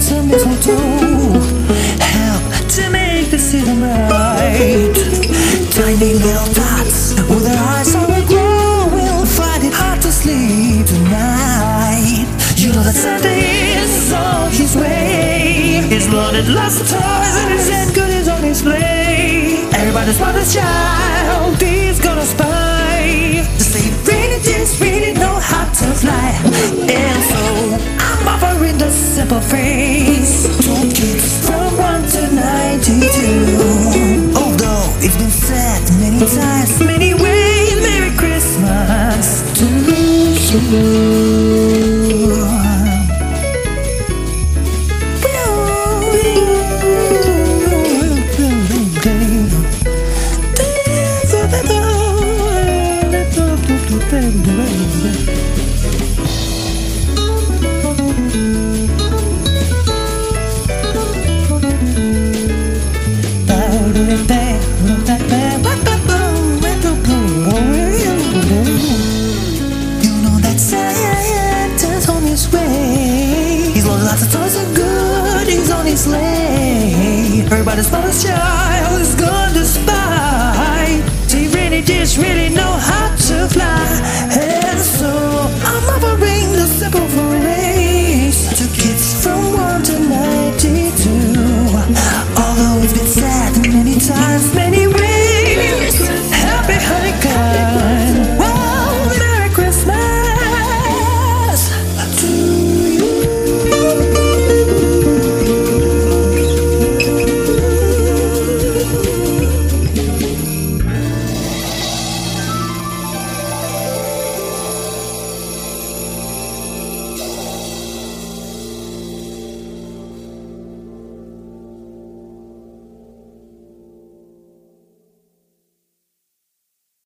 some mistletoe, help to make the season right. Tiny little dots with their eyes on the glow will find it hard to sleep tonight. You know that Santa is on his way. He's loaded lots of toys and his end goodies on display. Everybody's mother's child, he's gonna spy. The sleep really know how to fly. And so I'm offering the simple phrase to kids from 1 to 92. Although it's been said many times, many ways, Merry Christmas to you. You know that Santa's on his way. He's loaded lots of toys and goodies on his sleigh. Everybody's mother's child is gone.